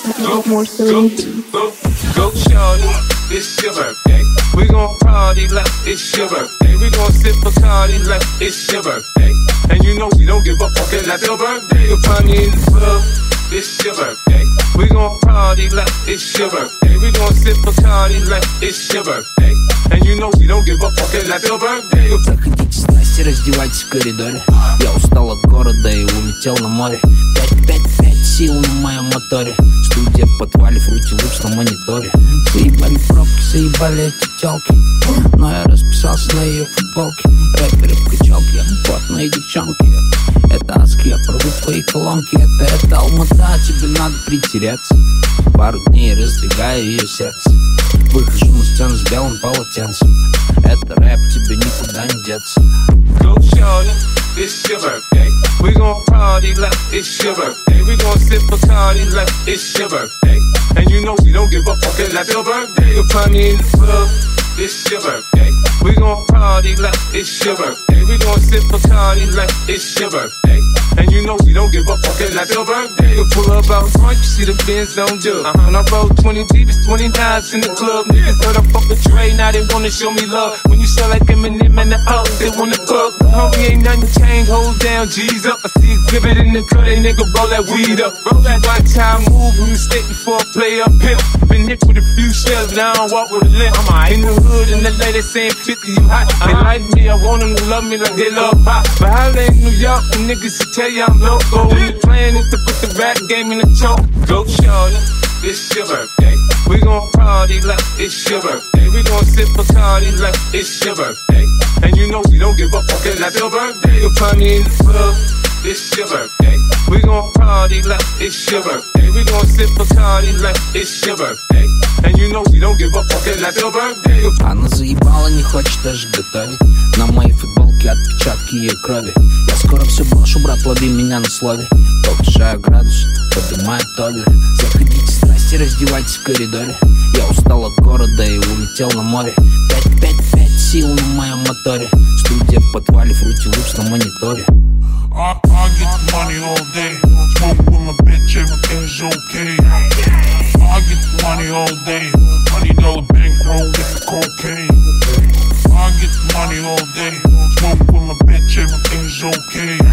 More serenity. Go shorty, it's your birthday. We gon' party like it's your birthday. We gon' sip Bacardi like it's your birthday. And you know we don't give a fuck, it's your birthday. You'll find me in the club, it's your birthday. We gon' party like it's your birthday. We gon' sip Bacardi like it's your birthday. And you know we don't give a fuck, it's your birthday. Заходите с Настей, раздевайтесь в коридоре. Я устал от города и улетел на море. 5 сил на моем моторе. Студия в подвале, Фрути Лупс на мониторе. Заебали пробки, заебали эти тёлки. Но я расписался на ее футболке. Рэперы в качалке, плотные девчонки. Это адски, я порву твои колонки. Это Алмата, тебе надо притереться. Пару дней раздвигаю ее сердце. Выхожу на сцену с белым полотенцем. Это рэп, тебе никуда не деться. Go shorty, it's your birthday. We gon' party like it's your birthday. We gon' sip Bacardi like it's your birthday. And you know we don't give a fuck, it's your birthday. You'll find me in the club, it's your birthday. We gon' party like it's your birthday. We gon' sip Bacardi like it's your birthday. And you know we don't give a fuck, it's your birthday. You pull up out front, you see the Benz on dub. When I roll 20 deep, it's 29s in the club. Niggas heard I fuck with Dre, now they wanna show me love. When you sell like Eminem and the up, they wanna fuck. Homie, ain't nothing changed, hold down, G's up. I see exhibit in the cut, they nigga roll that weed up. Roll that watch how I move, from mistake before I play up pimp. Been hit with a few shells, but I don't walk with a limp. In the hood, in the lady saying 50, you hot. They like me, I want them to love me like they love pop. But holla in New York, them niggas will tell you I'm loco. When the plan is to put the rap game in the choke. Go shorty, it's your birthday. We gon' party like it's your birthday. We gon' sip Bacardi like it's your birthday. And you know we don't give a fuck, it's your birthday. You'll find me in the club, it's your birthday. We gon' party like it's your birthday. We gon' sip Bacardi like it's your birthday. And you know we don't give a fuck, it's your birthday. Она заебала, не хочет даже готовить. На моей футболке отпечатки ее крови. Я скоро все брошу, брат, лови меня на слове. Повышаю градус, поднимаю толлер. Заходите с Настей, раздевайтесь в коридоре. Я устал от города и улетел на море. 5 сил на моем моторе. Студия в подвале, Фрути Лупс на мониторе. I get money all day. Smoke with my bitch, everything's okay. I get money all day. $100 bankroll with the cocaine. I get money all day. Smoke with my bitch, everything's okay.